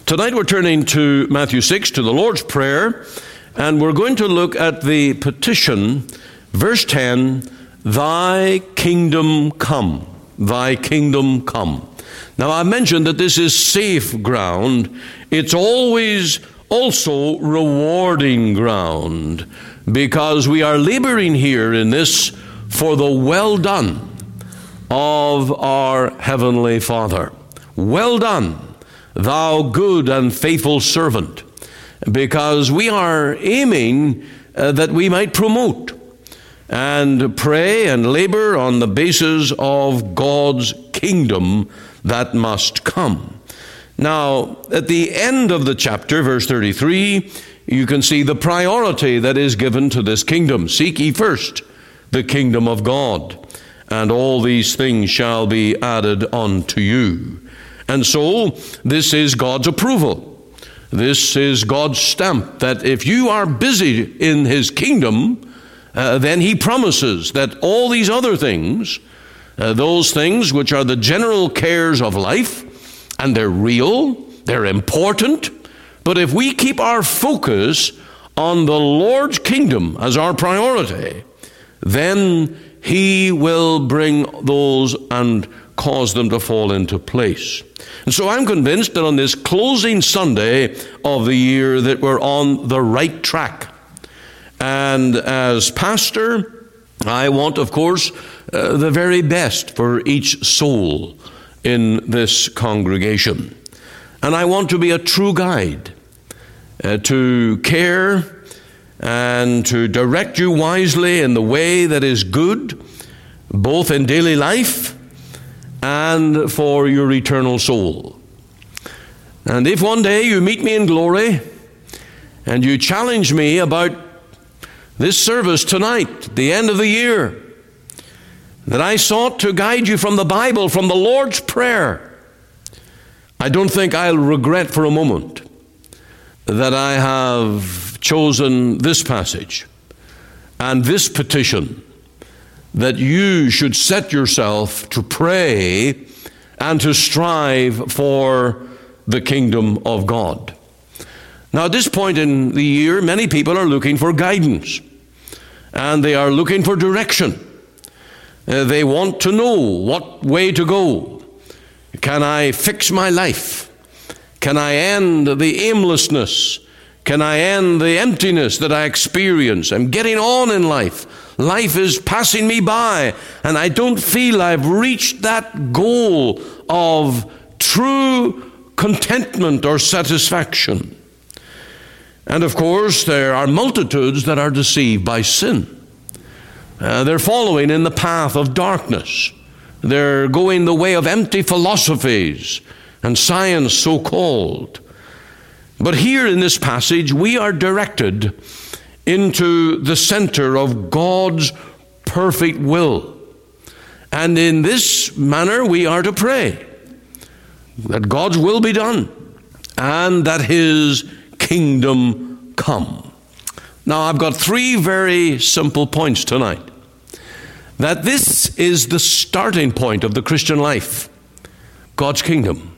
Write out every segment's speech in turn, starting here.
Tonight we're turning to Matthew 6, to the Lord's Prayer, and we're going to look at the petition, verse 10, Thy kingdom come, Thy kingdom come. Now I mentioned that this is safe ground. It's always also rewarding ground, because we are laboring here in this for the well done of our Heavenly Father. Well done, thou good and faithful servant, because we are aiming that we might promote and pray and labor on the basis of God's kingdom that must come. Now, at the end of the chapter, verse 33, you can see the priority that is given to this kingdom. Seek ye first the kingdom of God, and all these things shall be added unto you. And so, this is God's approval. This is God's stamp that if you are busy in His kingdom, then He promises that all these other things, those things which are the general cares of life, and they're real, they're important, but if we keep our focus on the Lord's kingdom as our priority, then He will bring those and cause them to fall into place. And so I'm convinced that on this closing Sunday of the year that we're on the right track. And as pastor, I want, of course, the very best for each soul in this congregation. And I want to be a true guide to care and to direct you wisely in the way that is good, both in daily life and for your eternal soul. And if one day you meet me in glory and you challenge me about this service tonight, the end of the year, that I sought to guide you from the Bible, from the Lord's Prayer, I don't think I'll regret for a moment that I have chosen this passage and this petition, that you should set yourself to pray and to strive for the kingdom of God. Now, at this point in the year, many people are looking for guidance, and they are looking for direction. They want to know what way to go. Can I fix my life? Can I end the aimlessness? Can I end the emptiness that I experience? I'm getting on in life. Life is passing me by, and I don't feel I've reached that goal of true contentment or satisfaction. And of course, there are multitudes that are deceived by sin. They're following in the path of darkness. They're going the way of empty philosophies and science, so-called. But here in this passage, we are directed into the center of God's perfect will. And in this manner, we are to pray that God's will be done and that His kingdom come. Now, I've got three very simple points tonight. That this is the starting point of the Christian life, God's kingdom.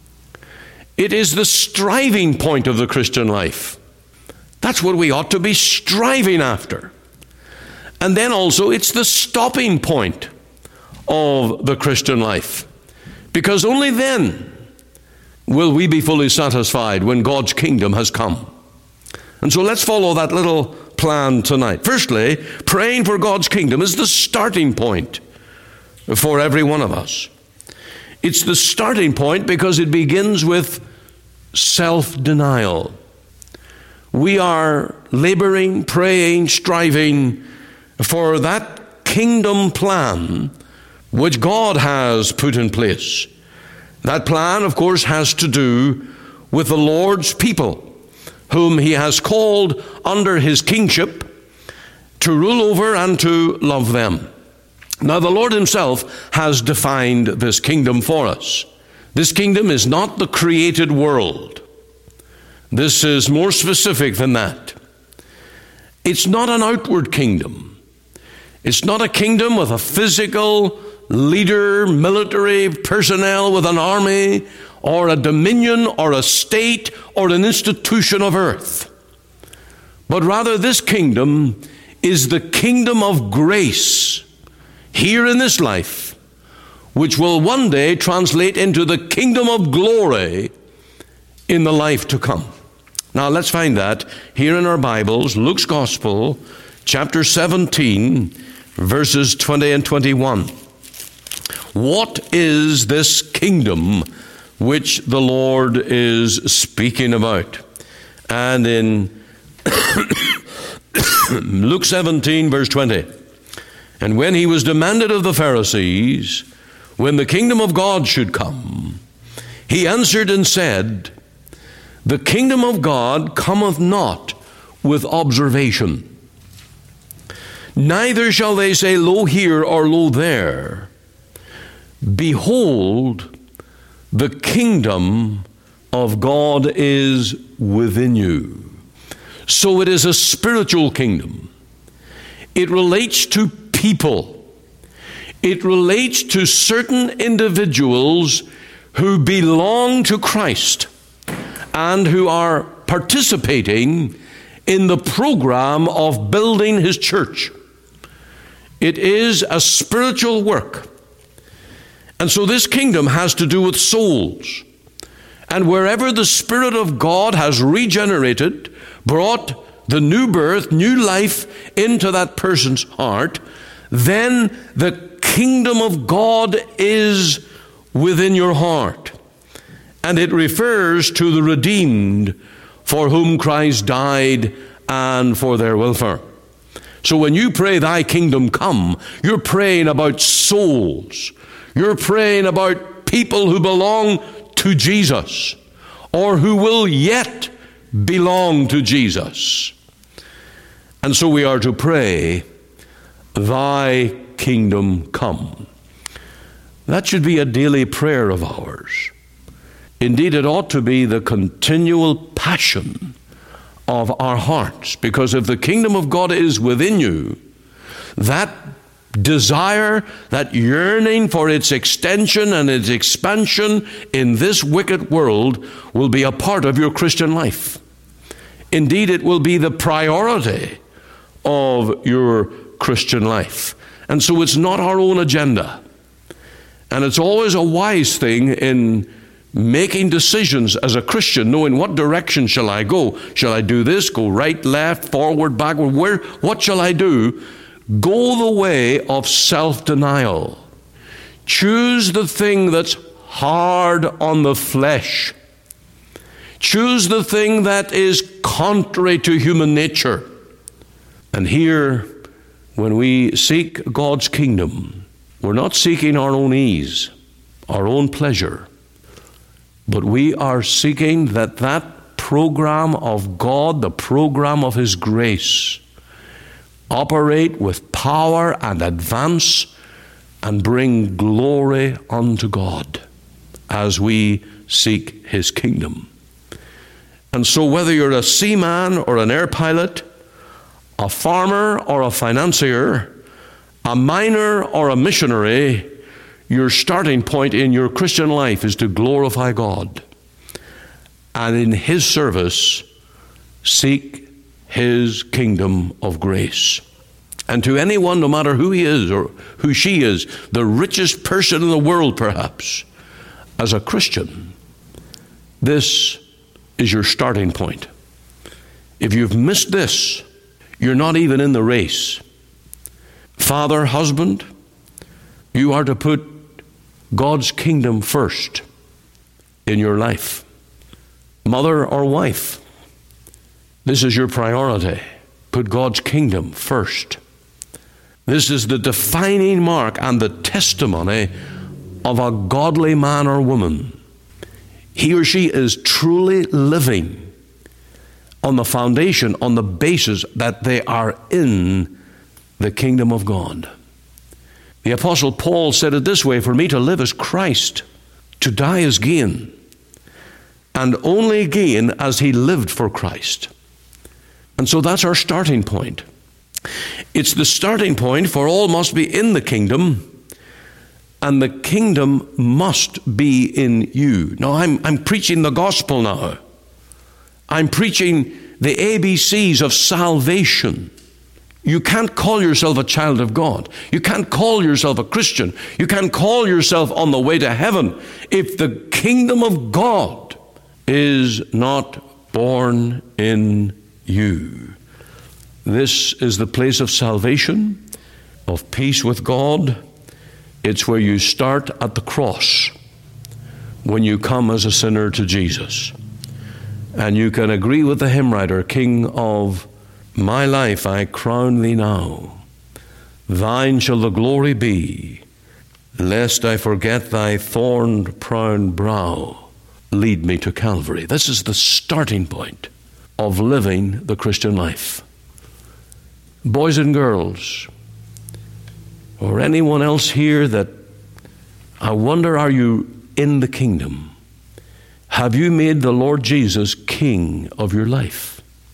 It is the striving point of the Christian life. That's what we ought to be striving after. And then also, it's the stopping point of the Christian life. Because only then will we be fully satisfied when God's kingdom has come. And so let's follow that little plan tonight. Firstly, praying for God's kingdom is the starting point for every one of us. It's the starting point because it begins with self-denial. We are laboring, praying, striving for that kingdom plan which God has put in place. That plan, of course, has to do with the Lord's people, whom He has called under His kingship to rule over and to love them. Now, the Lord Himself has defined this kingdom for us. This kingdom is not the created world. This is more specific than that. It's not an outward kingdom. It's not a kingdom with a physical leader, military personnel with an army, or a dominion or a state or an institution of earth. But rather this kingdom is the kingdom of grace here in this life, which will one day translate into the kingdom of glory in the life to come. Now let's find that here in our Bibles, Luke's Gospel, chapter 17, verses 20 and 21. What is this kingdom which the Lord is speaking about? And in Luke 17, verse 20, and when he was demanded of the Pharisees when the kingdom of God should come, he answered and said, the kingdom of God cometh not with observation. Neither shall they say, lo here or lo there. Behold, the kingdom of God is within you. So it is a spiritual kingdom. It relates to people. It relates to certain individuals who belong to Christ and who are participating in the program of building his church. It is a spiritual work. And so this kingdom has to do with souls. And wherever the Spirit of God has regenerated, brought the new birth, new life into that person's heart, then the kingdom of God is within your heart. And it refers to the redeemed for whom Christ died and for their welfare. So when you pray, thy kingdom come, you're praying about souls. You're praying about people who belong to Jesus or who will yet belong to Jesus. And so we are to pray, thy kingdom come. That should be a daily prayer of ours. Indeed, it ought to be the continual passion of our hearts, because if the kingdom of God is within you, that desire, that yearning for its extension and its expansion in this wicked world will be a part of your Christian life. Indeed, it will be the priority of your Christian life. And so it's not our own agenda. And it's always a wise thing in making decisions as a Christian, knowing what direction shall I go? Shall I do this? Go right, left, forward, backward? What shall I do? Go the way of self-denial. Choose the thing that's hard on the flesh. Choose the thing that is contrary to human nature. And here, when we seek God's kingdom, we're not seeking our own ease, our own pleasure, but we are seeking that program of God, the program of his grace, operate with power and advance and bring glory unto God as we seek his kingdom. And so whether you're a seaman or an air pilot, a farmer or a financier, a miner or a missionary, your starting point in your Christian life is to glorify God. And in his service, seek his kingdom of grace. And to anyone, no matter who he is or who she is, the richest person in the world perhaps, as a Christian, this is your starting point. If you've missed this, you're not even in the race. Father, husband, you are to put God's kingdom first in your life. Mother or wife, this is your priority. Put God's kingdom first. This is the defining mark and the testimony of a godly man or woman. He or she is truly living on the foundation, on the basis that they are in the kingdom of God. The Apostle Paul said it this way, for me to live is Christ, to die is gain, and only gain as he lived for Christ. And so that's our starting point. It's the starting point for all must be in the kingdom, and the kingdom must be in you. Now, I'm preaching the gospel now. I'm preaching the ABCs of salvation. You can't call yourself a child of God. You can't call yourself a Christian. You can't call yourself on the way to heaven if the kingdom of God is not born in you. This is the place of salvation, of peace with God. It's where you start at the cross when you come as a sinner to Jesus. And you can agree with the hymn writer, King of my life, I crown thee now. Thine shall the glory be, lest I forget thy thorned, proud brow. Lead me to Calvary. This is the starting point of living the Christian life. Boys and girls, or anyone else here that I wonder, are you in the kingdom? Have you made the Lord Jesus King of your life?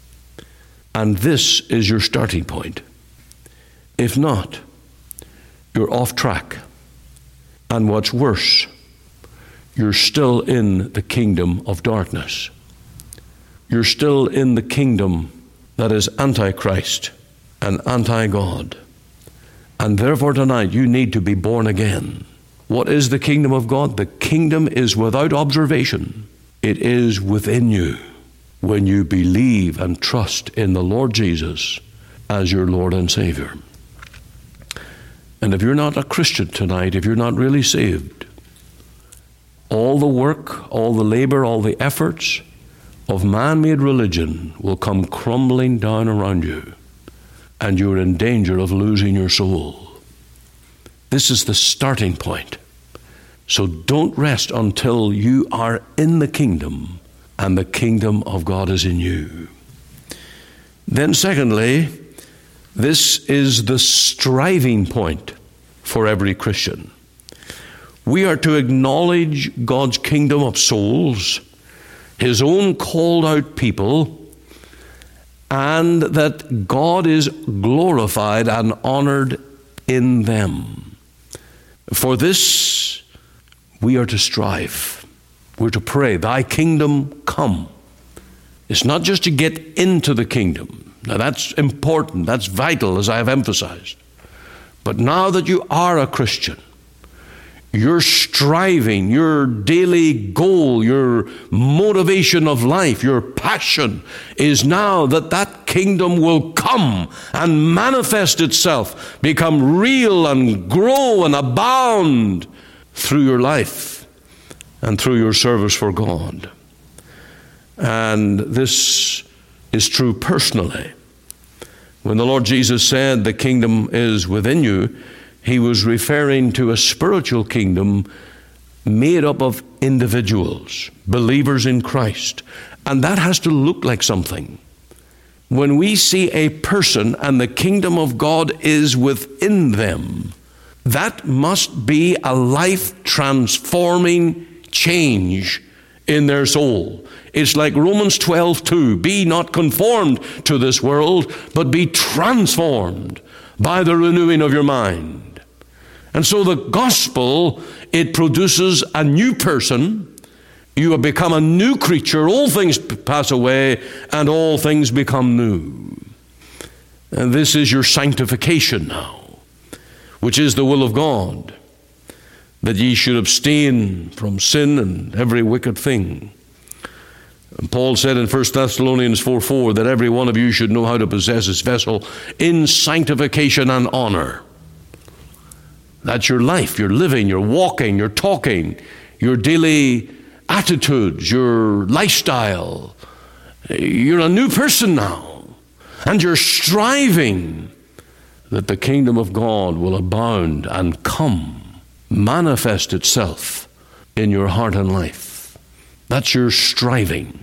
And this is your starting point. If not, you're off track. And what's worse, you're still in the kingdom of darkness. You're still in the kingdom that is antichrist and anti-God. And therefore tonight you need to be born again. What is the kingdom of God? The kingdom is without observation. It is within you when you believe and trust in the Lord Jesus as your Lord and Savior. And if you're not a Christian tonight, if you're not really saved, all the work, all the labor, all the efforts of man-made religion will come crumbling down around you, and you're in danger of losing your soul. This is the starting point. So don't rest until you are in the kingdom and the kingdom of God is in you. Then secondly, this is the striving point for every Christian. We are to acknowledge God's kingdom of souls, His own called out people, and that God is glorified and honored in them. For this, we are to strive. We're to pray, thy kingdom come. It's not just to get into the kingdom. Now that's important, that's vital, as I have emphasized. But now that you are a Christian, your striving, your daily goal, your motivation of life, your passion is now that kingdom will come and manifest itself, become real and grow and abound through your life and through your service for God. And this is true personally. When the Lord Jesus said the kingdom is within you, He was referring to a spiritual kingdom made up of individuals, believers in Christ. And that has to look like something. When we see a person and the kingdom of God is within them, that must be a life-transforming change in their soul. It's like Romans 12:2, be not conformed to this world, but be transformed by the renewing of your mind. And so the gospel, it produces a new person. You have become a new creature. All things pass away and all things become new. And this is your sanctification now, which is the will of God, that ye should abstain from sin and every wicked thing. And Paul said in 1 Thessalonians 4:4 that every one of you should know how to possess his vessel in sanctification and honor. That's your life, your living, your walking, your talking, your daily attitudes, your lifestyle. You're a new person now, and you're striving that the kingdom of God will abound and come, manifest itself in your heart and life. That's your striving.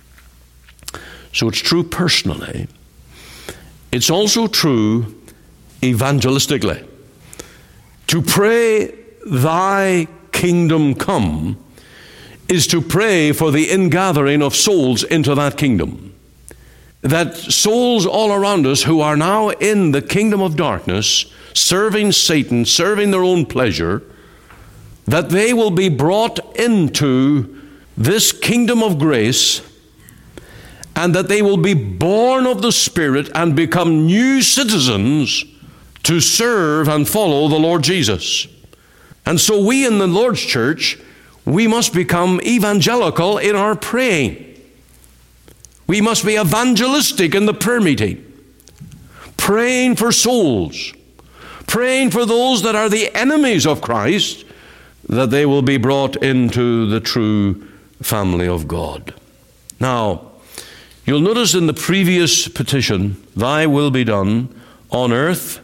So it's true personally. It's also true evangelistically. To pray, thy kingdom come, is to pray for the ingathering of souls into that kingdom. That souls all around us who are now in the kingdom of darkness, serving Satan, serving their own pleasure, that they will be brought into this kingdom of grace, and that they will be born of the Spirit and become new citizens to serve and follow the Lord Jesus. And so we in the Lord's church, we must become evangelical in our praying. We must be evangelistic in the prayer meeting, praying for souls, praying for those that are the enemies of Christ, that they will be brought into the true family of God. Now, you'll notice in the previous petition, thy will be done on earth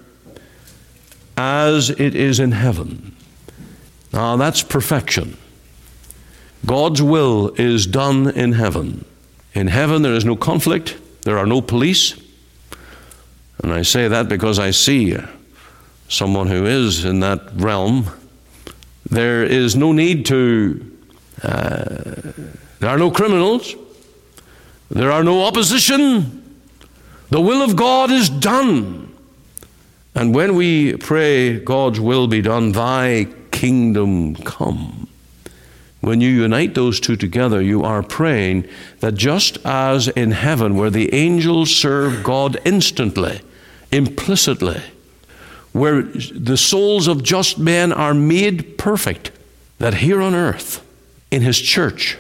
as it is in heaven. Now, that's perfection. God's will is done in heaven. In heaven, there is no conflict. There are no police. And I say that because I see someone who is in that realm. There is no need to, there are no criminals. There are no opposition. The will of God is done. And when we pray, God's will be done, thy kingdom come, when you unite those two together, you are praying that just as in heaven, where the angels serve God instantly, implicitly, where the souls of just men are made perfect, that here on earth, in His church,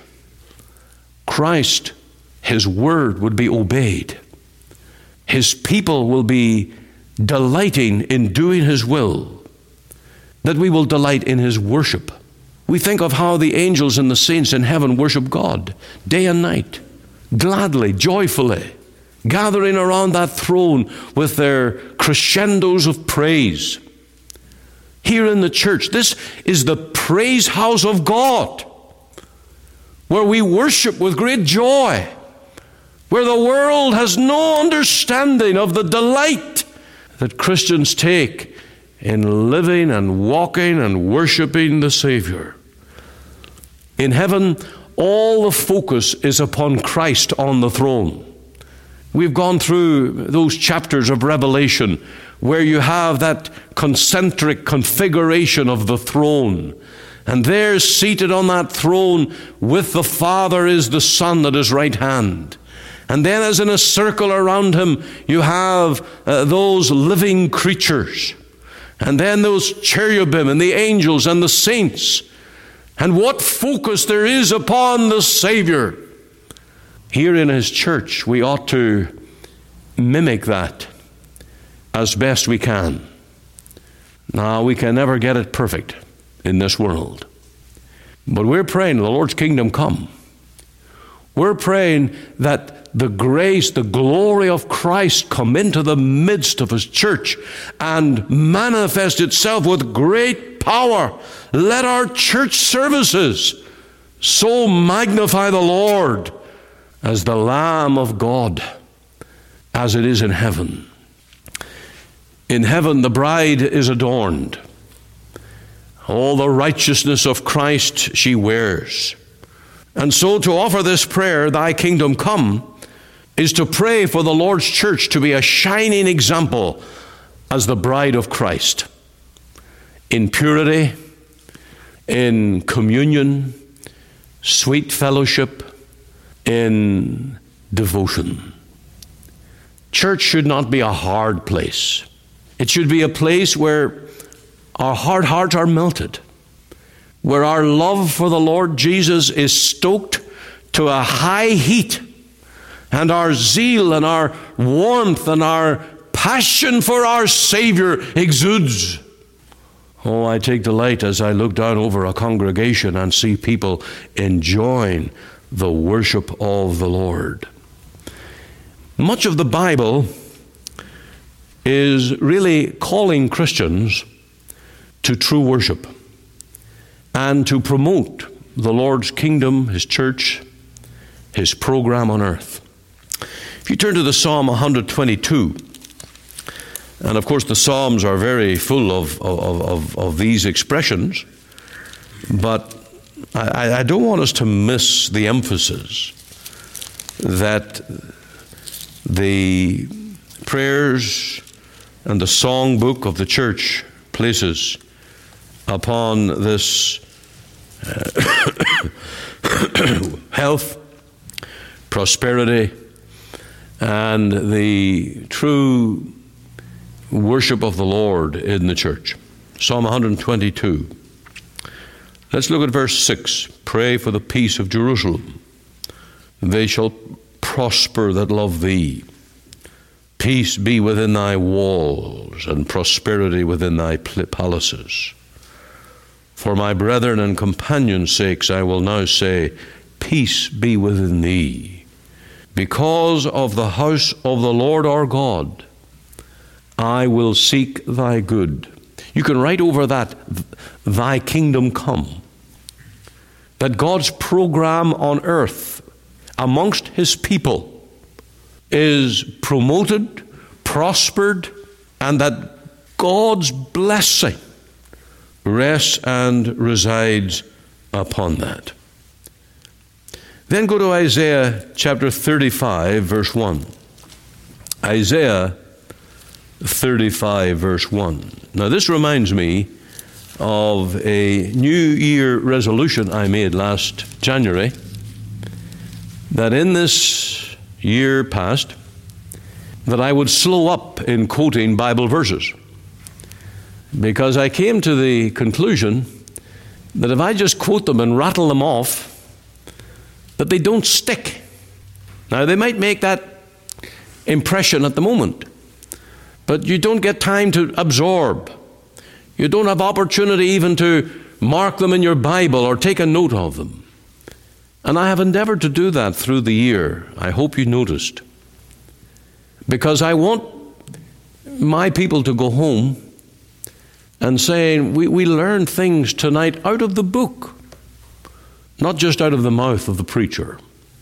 Christ, His word would be obeyed. His people will be delighting in doing His will, that we will delight in His worship. We think of how the angels and the saints in heaven worship God day and night, gladly, joyfully, gathering around that throne with their crescendos of praise. Here in the church, this is the praise house of God, where we worship with great joy, where the world has no understanding of the delight that Christians take in living and walking and worshiping the Savior. In heaven, all the focus is upon Christ on the throne. We've gone through those chapters of Revelation where you have that concentric configuration of the throne. And there, seated on that throne with the Father, is the Son at His right hand. And then as in a circle around Him, you have those living creatures. And then those cherubim and the angels and the saints. And what focus there is upon the Savior. Here in His church, we ought to mimic that as best we can. Now, we can never get it perfect in this world. But we're praying the Lord's kingdom come. We're praying that the grace, the glory of Christ come into the midst of His church and manifest itself with great power. Let our church services so magnify the Lord as the Lamb of God, as it is in heaven. In heaven, the bride is adorned. All the righteousness of Christ she wears. And so to offer this prayer, thy kingdom come, is to pray for the Lord's church to be a shining example as the bride of Christ. In purity, in communion, sweet fellowship, in devotion. Church should not be a hard place. It should be a place where our hard hearts are melted, where our love for the Lord Jesus is stoked to a high heat, and our zeal and our warmth and our passion for our Savior exudes. Oh, I take delight as I look down over a congregation and see people enjoying the worship of the Lord. Much of the Bible is really calling Christians to true worship and to promote the Lord's kingdom, His church, His program on earth. If you turn to the Psalm 122, and of course the Psalms are very full of these expressions, but I don't want us to miss the emphasis that the prayers and the songbook of the church places upon this health, prosperity, and the true worship of the Lord in the church. Psalm 122. Let's look at verse 6. Pray for the peace of Jerusalem. They shall prosper that love thee. Peace be within thy walls, and prosperity within thy palaces. For my brethren and companions' sakes, I will now say, peace be within thee. Because of the house of the Lord our God, I will seek thy good. You can write over that, thy kingdom come. That God's program on earth amongst his people is promoted, prospered, and that God's blessing rests and resides upon that. Then go to Isaiah chapter 35, verse 1. Isaiah 35, verse 1. Now this reminds me of a New Year resolution I made last January, that in this year past, that I would slow up in quoting Bible verses. Because I came to the conclusion that if I just quote them and rattle them off, that they don't stick. Now, they might make that impression at the moment, but you don't get time to absorb. You don't have opportunity even to mark them in your Bible or take a note of them. And I have endeavored to do that through the year. I hope you noticed. Because I want my people to go home and saying, we learned things tonight out of the book, not just out of the mouth of the preacher.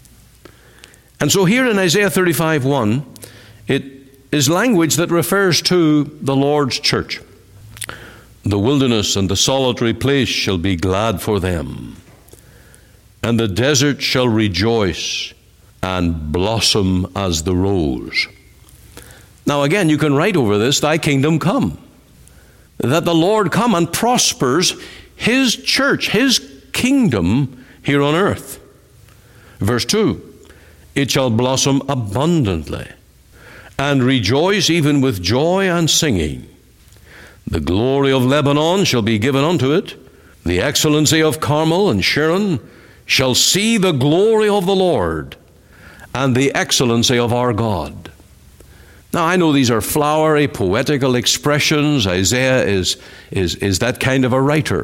And so here in Isaiah 35:1, it is language that refers to the Lord's church. The wilderness and the solitary place shall be glad for them, and the desert shall rejoice and blossom as the rose. Now again, you can write over this, thy kingdom come. That the Lord come and prospers his church, his kingdom here on earth. Verse 2, it shall blossom abundantly and rejoice even with joy and singing. The glory of Lebanon shall be given unto it. The excellency of Carmel and Sharon shall see the glory of the Lord and the excellency of our God. Now, I know these are flowery, poetical expressions. Isaiah is that kind of a writer.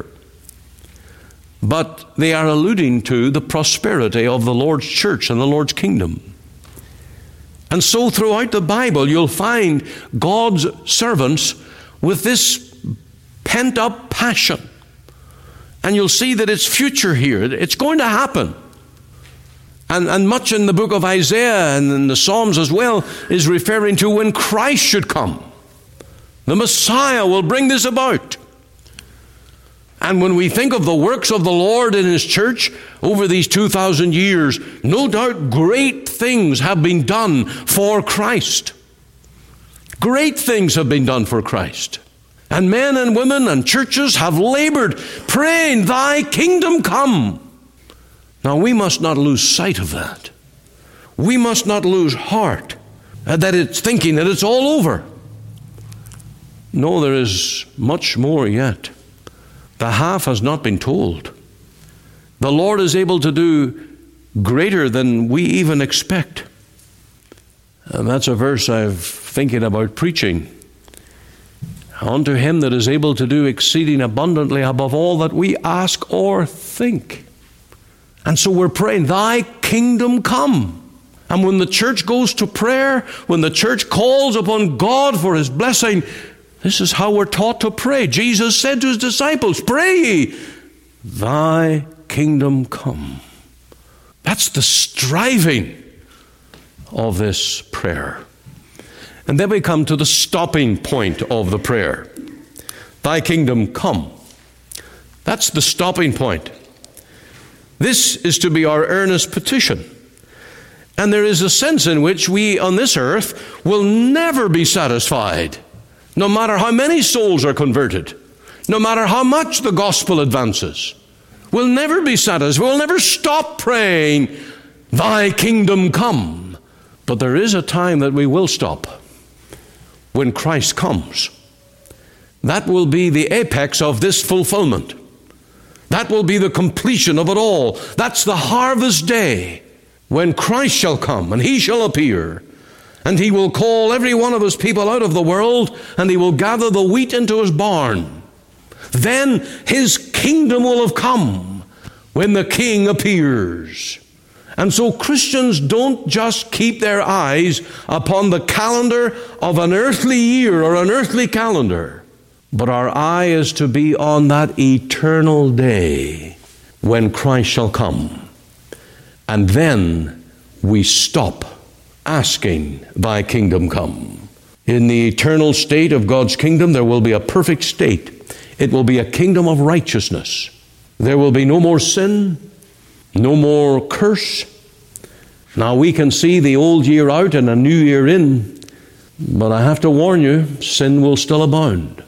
But they are alluding to the prosperity of the Lord's church and the Lord's kingdom. And so throughout the Bible, you'll find God's servants with this pent-up passion. And you'll see that it's future here. It's going to happen. And much in the book of Isaiah and in the Psalms as well is referring to when Christ should come. The Messiah will bring this about. And when we think of the works of the Lord in his church over these 2,000 years, no doubt great things have been done for Christ. Great things have been done for Christ. And men and women and churches have labored, praying, thy kingdom come. Now, we must not lose sight of that. We must not lose heart that it's thinking that it's all over. No, there is much more yet. The half has not been told. The Lord is able to do greater than we even expect. And that's a verse I've thinking about preaching. Unto him that is able to do exceeding abundantly above all that we ask or think. And so we're praying, thy kingdom come. And when the church goes to prayer, when the church calls upon God for his blessing, this is how we're taught to pray. Jesus said to his disciples, pray ye, thy kingdom come. That's the striving of this prayer. And then we come to the stopping point of the prayer. Thy kingdom come. That's the stopping point. This is to be our earnest petition. And there is a sense in which we on this earth will never be satisfied, no matter how many souls are converted, no matter how much the gospel advances. We'll never be satisfied. We'll never stop praying, thy kingdom come. But there is a time that we will stop, when Christ comes. That will be the apex of this fulfillment. That will be the completion of it all. That's the harvest day, when Christ shall come and he shall appear. And he will call every one of his people out of the world, and he will gather the wheat into his barn. Then his kingdom will have come when the King appears. And so Christians don't just keep their eyes upon the calendar of an earthly year or an earthly calendar, but our eye is to be on that eternal day when Christ shall come. And then we stop asking, thy kingdom come. In the eternal state of God's kingdom, there will be a perfect state. It will be a kingdom of righteousness. There will be no more sin, no more curse. Now we can see the old year out and a new year in, but I have to warn you, sin will still abound.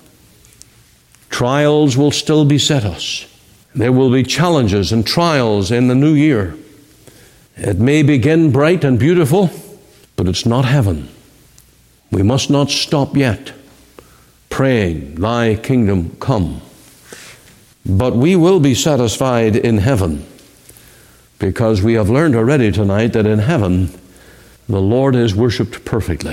Trials will still beset us. There will be challenges and trials in the new year. It may begin bright and beautiful, but it's not heaven. We must not stop yet praying, thy kingdom come. But we will be satisfied in heaven, because we have learned already tonight that in heaven the Lord is worshipped perfectly.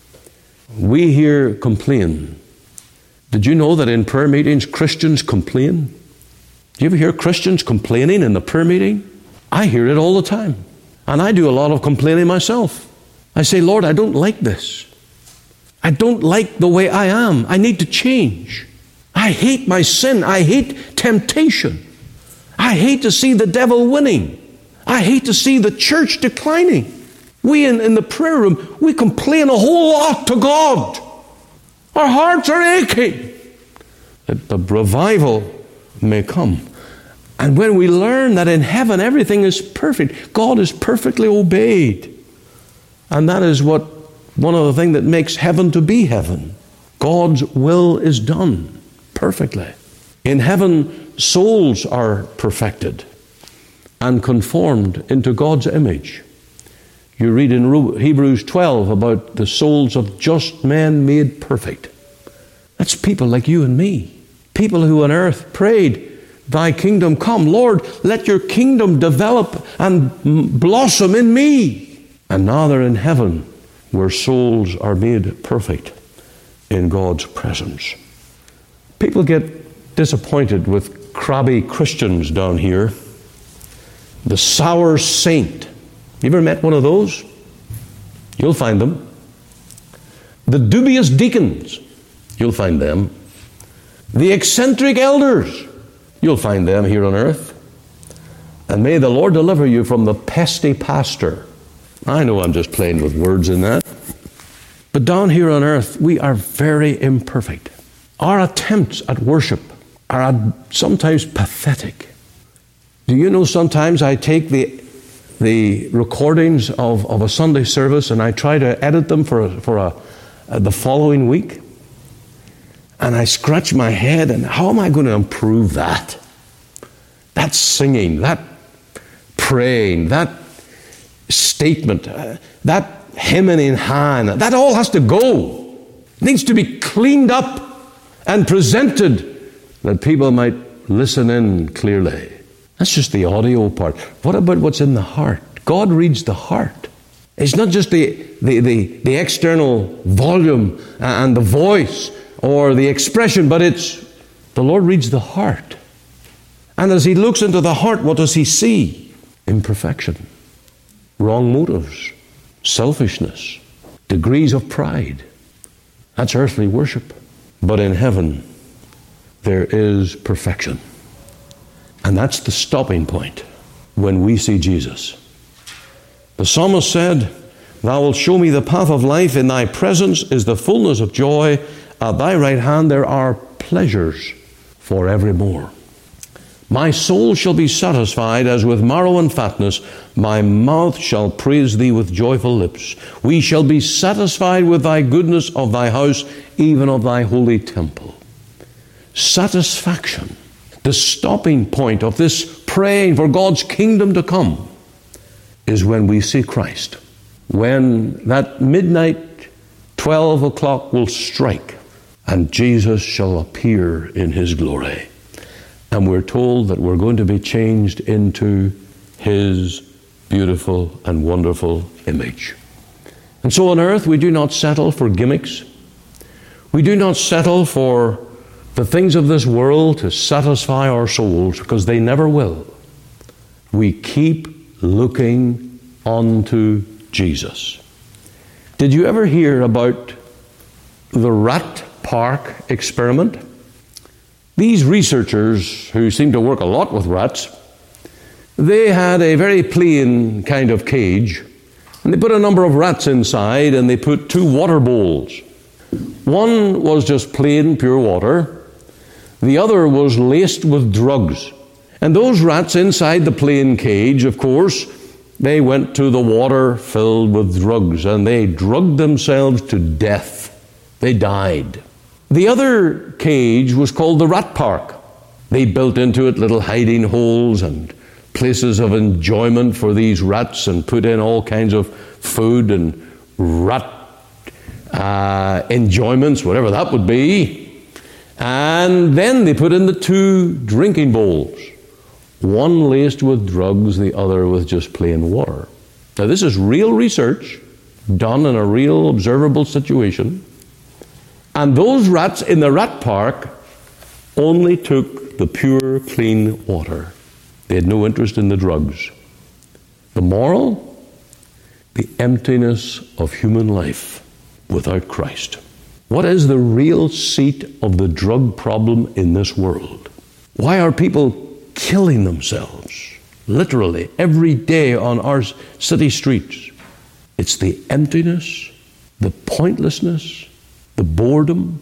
We here complain. Did you know that in prayer meetings Christians complain? Do you ever hear Christians complaining in the prayer meeting? I hear it all the time. And I do a lot of complaining myself. I say, Lord, I don't like this. I don't like the way I am. I need to change. I hate my sin. I hate temptation. I hate to see the devil winning. I hate to see the church declining. We in the prayer room, we complain a whole lot to God. Our hearts are aching that the revival may come. And when we learn that in heaven everything is perfect, God is perfectly obeyed. And that is one of the things that makes heaven to be heaven. God's will is done perfectly. In heaven, souls are perfected and conformed into God's image. You read in Hebrews 12 about the souls of just men made perfect. That's people like you and me. People who on earth prayed, thy kingdom come. Lord, let your kingdom develop and blossom in me. And now they're in heaven, where souls are made perfect in God's presence. People get disappointed with crabby Christians down here. The sour saint. You ever met one of those? You'll find them. The dubious deacons. You'll find them. The eccentric elders. You'll find them here on earth. And may the Lord deliver you from the pesty pastor. I know I'm just playing with words in that. But down here on earth, we are very imperfect. Our attempts at worship are sometimes pathetic. Do you know sometimes I take the recordings of a Sunday service and I try to edit them for the following week? And I scratch my head, and how am I going to improve that? That singing, that praying, that statement, that hymning in hand, that all has to go. It needs to be cleaned up and presented that people might listen in clearly. That's just the audio part. What about what's in the heart? God reads the heart. It's not just the external volume and the voice or the expression, but it's the Lord reads the heart. And as he looks into the heart, what does he see? Imperfection, wrong motives, selfishness, degrees of pride. That's earthly worship. But in heaven, there is perfection. And that's the stopping point when we see Jesus. The psalmist said, thou wilt show me the path of life. In thy presence is the fullness of joy. At thy right hand there are pleasures forevermore. My soul shall be satisfied as with marrow and fatness. My mouth shall praise thee with joyful lips. We shall be satisfied with thy goodness of thy house, even of thy holy temple. Satisfaction. The stopping point of this praying for God's kingdom to come is when we see Christ. When that midnight 12 o'clock will strike and Jesus shall appear in his glory. And we're told that we're going to be changed into his beautiful and wonderful image. And so on earth we do not settle for gimmicks. We do not settle for the things of this world to satisfy our souls, because they never will. We keep looking unto Jesus. Did you ever hear about the rat park experiment? These researchers, who seem to work a lot with rats, they had a very plain kind of cage, and they put a number of rats inside, and they put 2 water bowls. One was just plain, pure water. The other was laced with drugs. And those rats inside the plain cage, of course, they went to the water filled with drugs, and they drugged themselves to death. They died. The other cage was called the rat park. They built into it little hiding holes and places of enjoyment for these rats, and put in all kinds of food and rat enjoyments, whatever that would be. And then they put in the 2 drinking bowls, one laced with drugs, the other with just plain water. Now this is real research done in a real observable situation. And those rats in the rat park only took the pure, clean water. They had no interest in the drugs. The moral? The emptiness of human life without Christ. What is the real seat of the drug problem in this world? Why are people killing themselves, literally, every day on our city streets? It's the emptiness, the pointlessness, the boredom,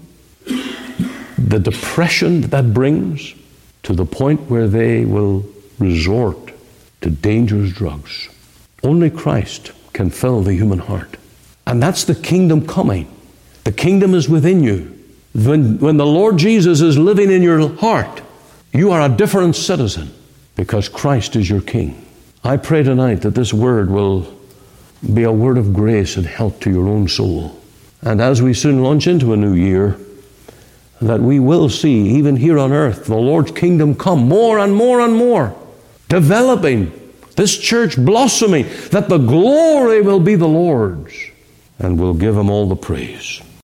the depression that brings, to the point where they will resort to dangerous drugs. Only Christ can fill the human heart. And that's the kingdom coming. The kingdom is within you. When the Lord Jesus is living in your heart, you are a different citizen, because Christ is your King. I pray tonight that this word will be a word of grace and help to your own soul. And as we soon launch into a new year, that we will see, even here on earth, the Lord's kingdom come more and more and more, developing, this church blossoming, that the glory will be the Lord's, and we'll give him all the praise.